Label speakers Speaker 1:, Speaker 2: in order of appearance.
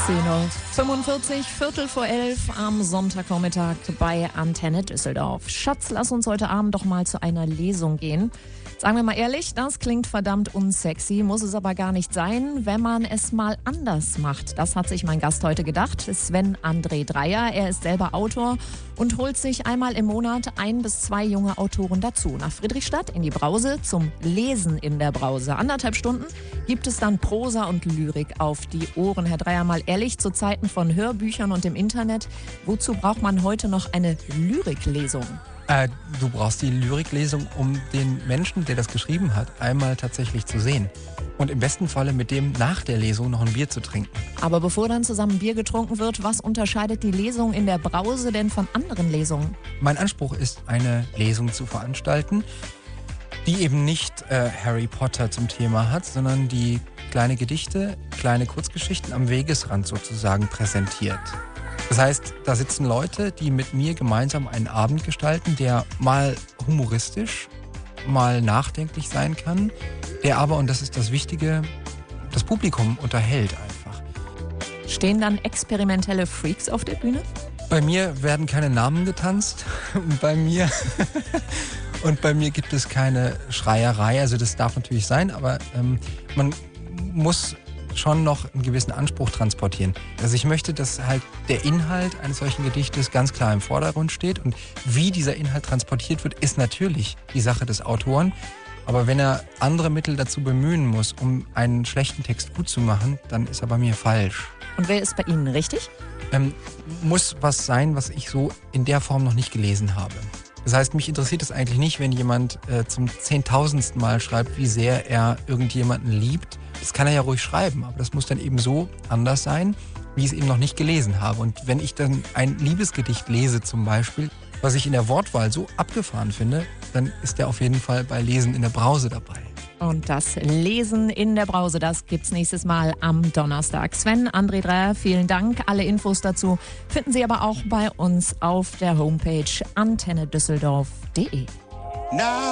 Speaker 1: 10:45 Uhr, Viertel vor 11 am Sonntagvormittag bei Antenne Düsseldorf. Schatz, lass uns heute Abend doch mal zu einer Lesung gehen. Sagen wir mal ehrlich, das klingt verdammt unsexy, muss es aber gar nicht sein, wenn man es mal anders macht. Das hat sich mein Gast heute gedacht, Sven André Dreyer. Er ist selber Autor und holt sich einmal im Monat 1 bis 2 junge Autoren dazu. Nach Friedrichstadt in die Brause zum Lesen in der Brause. 1,5 Stunden gibt es dann Prosa und Lyrik auf die Ohren. Herr Dreyer, mal ehrlich, zu Zeiten von Hörbüchern und dem Internet, wozu braucht man heute noch eine Lyriklesung?
Speaker 2: Du brauchst die Lyriklesung, um den Menschen, der das geschrieben hat, einmal tatsächlich zu sehen. Und im besten Falle mit dem nach der Lesung noch ein Bier zu trinken.
Speaker 1: Aber bevor dann zusammen Bier getrunken wird, was unterscheidet die Lesung in der Brause denn von anderen Lesungen?
Speaker 2: Mein Anspruch ist, eine Lesung zu veranstalten, die eben nicht Harry Potter zum Thema hat, sondern die kleine Gedichte, kleine Kurzgeschichten am Wegesrand sozusagen präsentiert. Das heißt, da sitzen Leute, die mit mir gemeinsam einen Abend gestalten, der mal humoristisch, mal nachdenklich sein kann, der aber, und das ist das Wichtige, das Publikum unterhält einfach.
Speaker 1: Stehen dann experimentelle Freaks auf der Bühne?
Speaker 2: Bei mir werden keine Namen getanzt und bei mir gibt es keine Schreierei. Also das darf natürlich sein, aber man muss schon noch einen gewissen Anspruch transportieren. Also ich möchte, dass halt der Inhalt eines solchen Gedichtes ganz klar im Vordergrund steht, und wie dieser Inhalt transportiert wird, ist natürlich die Sache des Autoren. Aber wenn er andere Mittel dazu bemühen muss, um einen schlechten Text gut zu machen, dann ist er bei mir falsch.
Speaker 1: Und wer ist bei Ihnen richtig?
Speaker 2: Muss was sein, was ich so in der Form noch nicht gelesen habe. Das heißt, mich interessiert es eigentlich nicht, wenn jemand zum 10.000. Mal schreibt, wie sehr er irgendjemanden liebt. Das kann er ja ruhig schreiben, aber das muss dann eben so anders sein, wie ich es eben noch nicht gelesen habe. Und wenn ich dann ein Liebesgedicht lese zum Beispiel, was ich in der Wortwahl so abgefahren finde, dann ist der auf jeden Fall bei Lesen in der Brause dabei.
Speaker 1: Und das Lesen in der Brause, das gibt's nächstes Mal am Donnerstag. Sven André Dreyer, vielen Dank. Alle Infos dazu finden Sie aber auch bei uns auf der Homepage antennedüsseldorf.de.